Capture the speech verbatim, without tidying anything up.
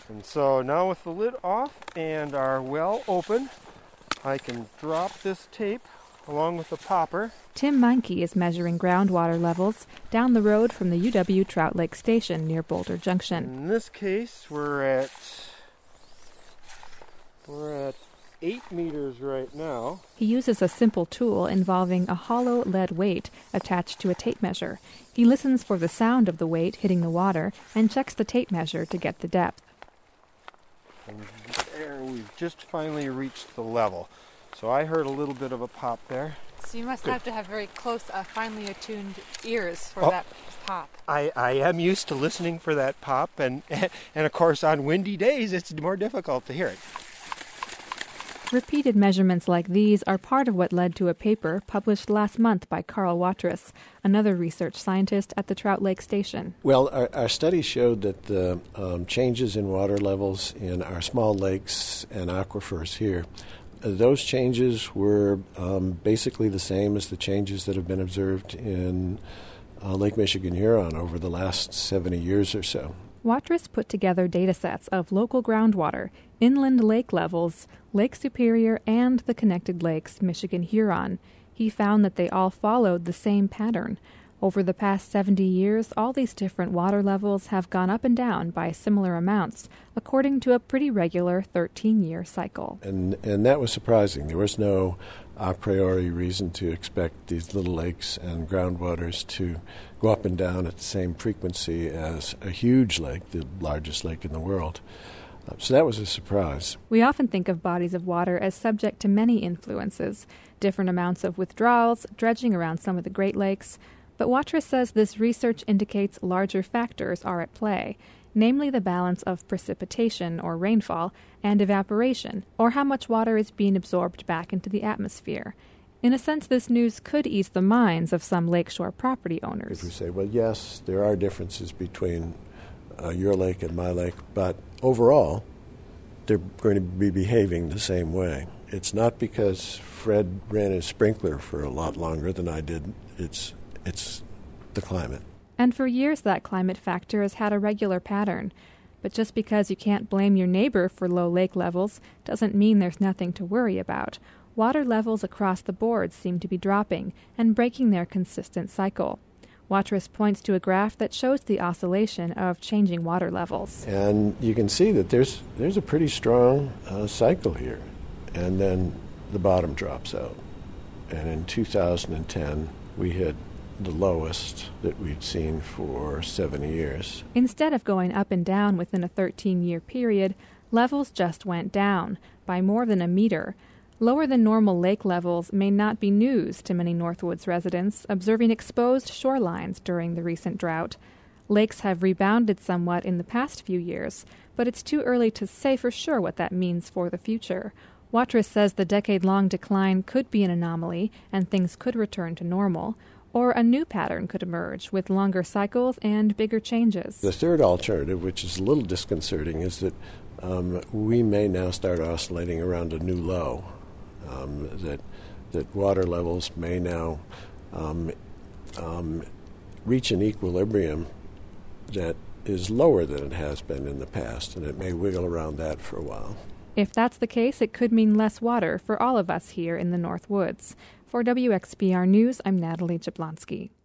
And so now with the lid off and our well open, I can drop this tape along with the popper. Tim Meinke is measuring groundwater levels down the road from the U W Trout Lake Station near Boulder Junction. In this case, we're at we're at eight meters right now. He uses a simple tool involving a hollow lead weight attached to a tape measure. He listens for the sound of the weight hitting the water and checks the tape measure to get the depth. And there, we've just finally reached the level. So I heard a little bit of a pop there. So you must Good. have to have very close, uh, finely attuned ears for Oh. that pop. I, I am used to listening for that pop, and, and of course on windy days it's more difficult to hear it. Repeated measurements like these are part of what led to a paper published last month by Carl Watrous, another research scientist at the Trout Lake Station. Well, our, our study showed that the um, changes in water levels in our small lakes and aquifers here, uh, those changes were um, basically the same as the changes that have been observed in uh, Lake Michigan-Huron over the last seventy years or so. Watrous put together data sets of local groundwater, inland lake levels, Lake Superior, and the connected lakes Michigan-Huron. He found that they all followed the same pattern. Over the past seventy years, all these different water levels have gone up and down by similar amounts, according to a pretty regular thirteen-year cycle. And and that was surprising. There was no a priori reason to expect these little lakes and groundwaters to go up and down at the same frequency as a huge lake, the largest lake in the world. Uh, so that was a surprise. We often think of bodies of water as subject to many influences, different amounts of withdrawals, dredging around some of the Great Lakes. But Watrous says this research indicates larger factors are at play, namely the balance of precipitation, or rainfall, and evaporation, or how much water is being absorbed back into the atmosphere. In a sense, this news could ease the minds of some lakeshore property owners. If we say, well, yes, there are differences between uh, your lake and my lake, but overall, they're going to be behaving the same way. It's not because Fred ran his sprinkler for a lot longer than I did. It's it's the climate. And for years that climate factor has had a regular pattern. But just because you can't blame your neighbor for low lake levels doesn't mean there's nothing to worry about. Water levels across the board seem to be dropping and breaking their consistent cycle. Watrous points to a graph that shows the oscillation of changing water levels. And you can see that there's there's a pretty strong uh, cycle here. And then the bottom drops out. And in two thousand ten, we hit the lowest that we'd seen for seventy years. Instead of going up and down within a thirteen-year period, levels just went down by more than a meter. Lower than normal lake levels may not be news to many Northwoods residents observing exposed shorelines during the recent drought. Lakes have rebounded somewhat in the past few years, but it's too early to say for sure what that means for the future. Watrous says the decade-long decline could be an anomaly and things could return to normal, or a new pattern could emerge with longer cycles and bigger changes. The third alternative, which is a little disconcerting, is that um, we may now start oscillating around a new low, um, that that water levels may now um, um, reach an equilibrium that is lower than it has been in the past, and it may wiggle around that for a while. If that's the case, it could mean less water for all of us here in the North Woods. For W X B R News, I'm Natalie Jablonski.